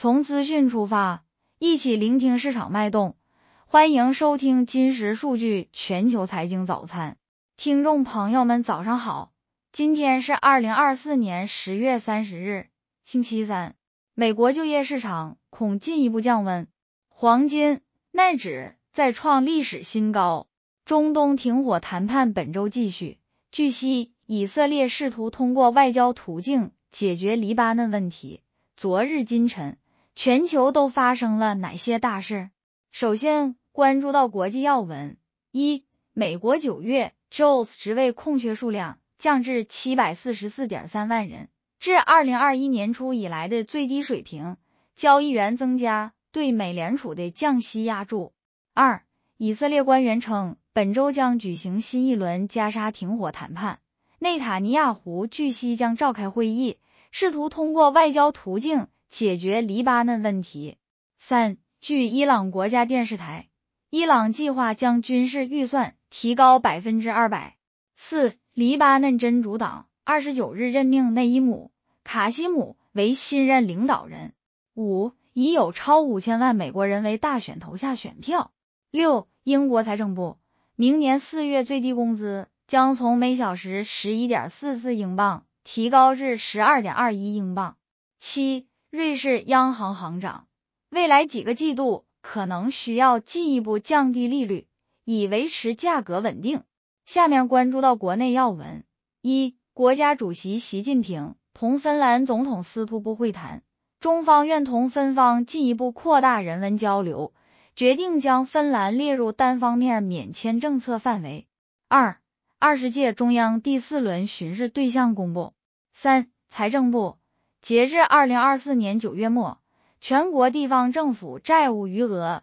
从资讯出发，一起聆听市场脉动。欢迎收听今时数据全球财经早餐。听众朋友们早上好，今天是2024年10月30日，星期三。美国就业市场恐进一步降温，黄金、奈指再创历史新高。中东停火谈判本周继续。据悉，以色列试图通过外交途径解决黎巴嫩问题。昨日今晨，全球都发生了哪些大事？首先关注到国际要闻。一、美国9月 JOLTS 职位空缺数量降至 744.3 万人，至2021年初以来的最低水平，交易员增加对美联储的降息压注。二、以色列官员称，本周将举行新一轮加沙停火谈判，内塔尼亚胡据悉将召开会议，试图通过外交途径解决黎巴嫩问题。三、据伊朗国家电视台，伊朗计划将军事预算提高 200%。四、黎巴嫩真主党29日任命内伊姆·卡西姆为新任领导人。五、已有超5000万美国人为大选投下选票。六、英国财政部，明年4月最低工资将从每小时 11.44 英镑提高至 12.21 英镑。七、瑞士央行行长，未来几个季度可能需要进一步降低利率，以维持价格稳定。下面关注到国内要闻。一、国家主席习近平同芬兰总统斯图布会谈，中方愿同芬方进一步扩大人文交流，决定将芬兰列入单方面免签政策范围。二、20届中央第4轮巡视对象公布。三、财政部，截至2024年9月末，全国地方政府债务余额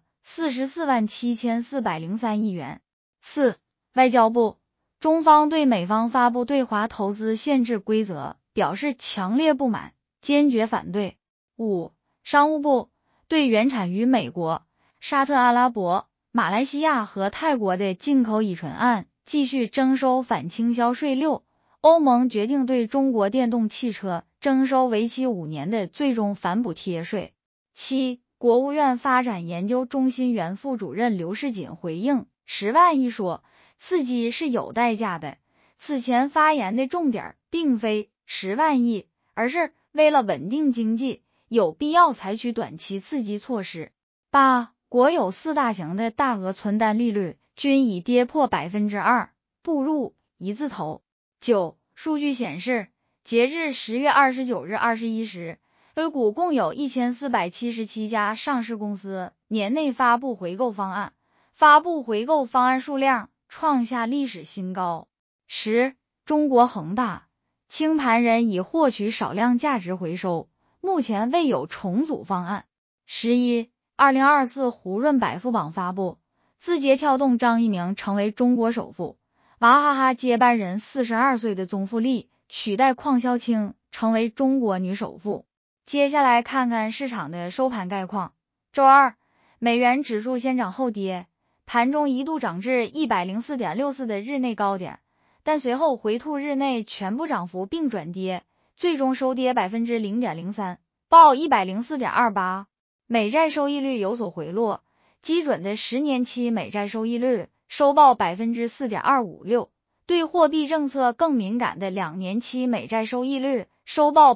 447403亿元。四、外交部，中方对美方发布对华投资限制规则表示强烈不满，坚决反对。五、商务部，对原产于美国、沙特阿拉伯、马来西亚和泰国的进口乙醇案继续征收反倾销税。六、欧盟决定对中国电动汽车征收为期5年的最终反补贴税。七、国务院发展研究中心原副主任刘世锦回应10万亿说，刺激是有代价的。此前发言的重点并非10万亿，而是为了稳定经济，有必要采取短期刺激措施。八、国有4大型的大额存单利率均已跌破 2%， 步入一字头。九、数据显示，截至10月29日21时，A 股共有1477家上市公司年内发布回购方案，发布回购方案数量创下历史新高。十、中国恒大，清盘人已获取少量价值回收，目前未有重组方案。11、2024胡润百富榜发布，字节跳动张一鸣成为中国首富，娃哈哈接班人42岁的宗馥莉取代邝潇清成为中国女首富。接下来看看市场的收盘概况。周二，美元指数先涨后跌，盘中一度涨至 104.64 的日内高点，但随后回吐日内全部涨幅并转跌，最终收跌 0.03%， 报 104.28。 美债收益率有所回落，基准的10年期美债收益率收报 4.256%， 对货币政策更敏感的2年期美债收益率收报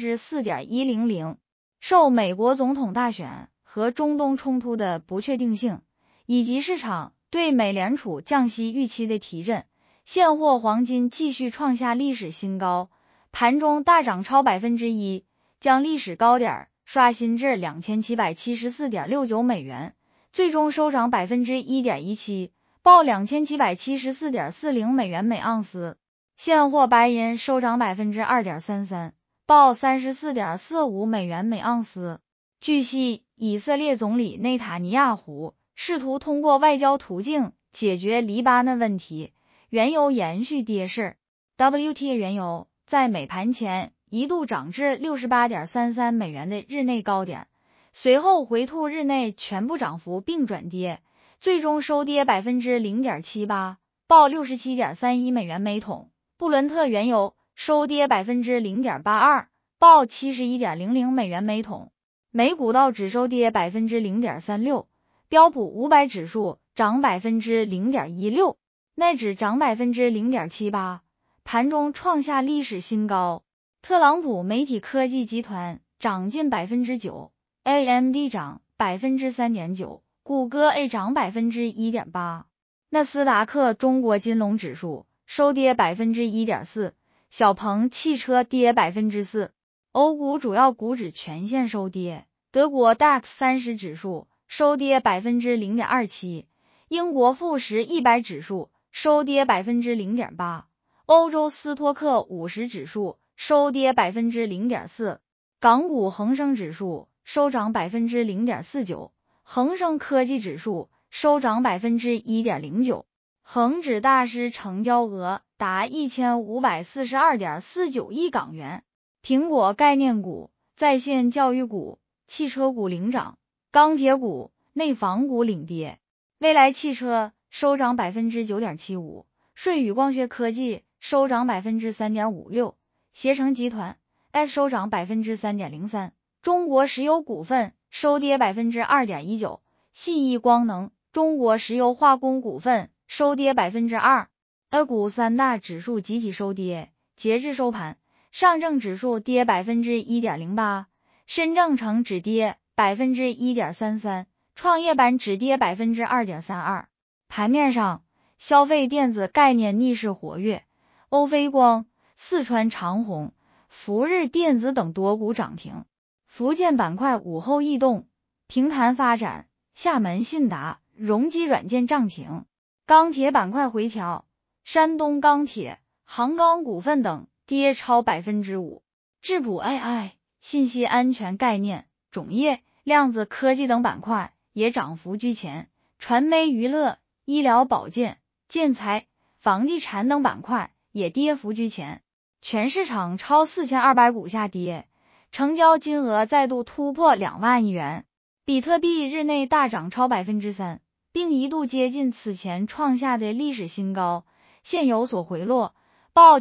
4.100%。 受美国总统大选和中东冲突的不确定性，以及市场对美联储降息预期的提振，现货黄金继续创下历史新高，盘中大涨超 1%， 将历史高点刷新至 2774.69 美元，最终收涨 1.17%， 报 2774.40 美元每盎司。现货白银收涨 2.33%， 报 34.45 美元每盎司。据悉，以色列总理内塔尼亚胡试图通过外交途径解决黎巴嫩问题，原油延续跌势。WTI 原油在美盘前一度涨至 68.33 美元的日内高点，随后回吐日内全部涨幅并转跌，最终收跌 0.78%， 报 67.31 美元每桶。布伦特原油收跌 0.82%， 报 71.00 美元每桶。 美股道指收跌 0.36%， 标普500指数涨 0.16%， 奈指涨 0.78%， 盘中创下历史新高。特朗普媒体科技集团涨近 9%， AMD 涨 3.9%， 谷歌 A 涨 1.8%。纳斯达克中国金融指数收跌 1.4%， 小鹏汽车跌 4%。欧股主要股指全线收跌，德国 DAX 30指数收跌 0.27%， 英国富时100指数收跌 0.8%， 欧洲斯托克50指数收跌 0.4%， 港股恒生指数收涨 0.49%， 恒生科技指数收涨 1.09%， 恒指大师成交额达 1542.49 亿港元。苹果概念股、在线教育股、汽车股领涨，钢铁股、内房股领跌。蔚来汽车收涨 9.75%， 舜宇光学科技收涨 3.56%， 携程集团 S 收涨 3.03%， 中国石油股份收跌 2.19%， 信义光能、中国石油化工股份收跌 2%。 A 股三大指数集体收跌，截至收盘，上证指数跌 1.08%， 深证成指跌 1.33%， 创业板指跌 2.32%。 盘面上，消费电子概念逆势活跃，欧菲光、四川长虹、福日电子等多股涨停。福建板块午后异动，平潭发展、厦门信达、荣基软件涨停。钢铁板块回调，山东钢铁、杭钢股份等跌超 5%。 智谱 AI、信息安全概念、种业、量子科技等板块也涨幅居前，传媒娱乐、医疗保健、建材、房地产等板块也跌幅居前。全市场超4200股下跌，成交金额再度突破2万亿元。比特币日内大涨超 3%， 并一度接近此前创下的历史新高，现有所回落，报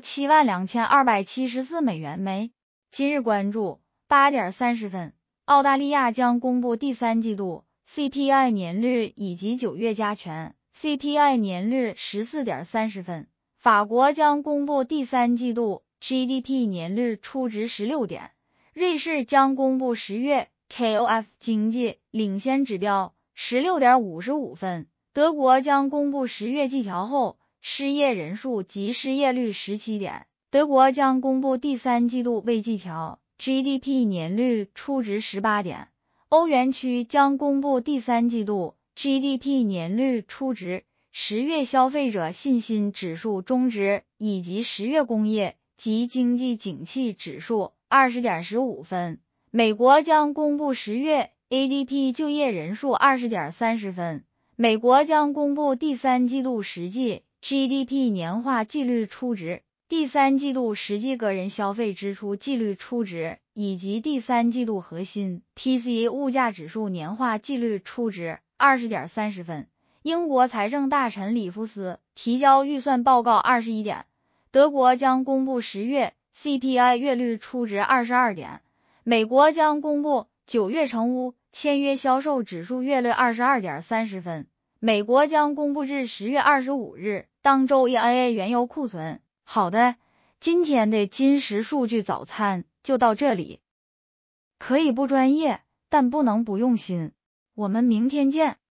72274美元每。今日关注8点30分，澳大利亚将公布第三季度 CPI 年率以及9月加权 CPI 年率 14.30分，法国将公布第三季度 GDP 年率初值16点，瑞士将公布10月 KOF 经济领先指标 16.55分，德国将公布10月季调后失业人数及失业率17点，德国将公布第三季度未季调 GDP 年率初值18点，欧元区将公布第三季度 GDP 年率初值、10月消费者信心指数终值以及10月工业及经济景气指数 20.15分，美国将公布10月 ADP 就业人数 20.30分，美国将公布第三季度实际 GDP 年化季率初值、第三季度实际个人消费支出季率初值以及第三季度核心 PCE 物价指数年化季率初值 20.30分。英国财政大臣里夫斯提交预算报告21点，德国将公布10月 CPI 月率初值22点，美国将公布9月成屋签约销售指数月率 22.30分，美国将公布至10月25日当周 EIA 原油库存。好的，今天的金石数据早餐就到这里。可以不专业，但不能不用心。我们明天见。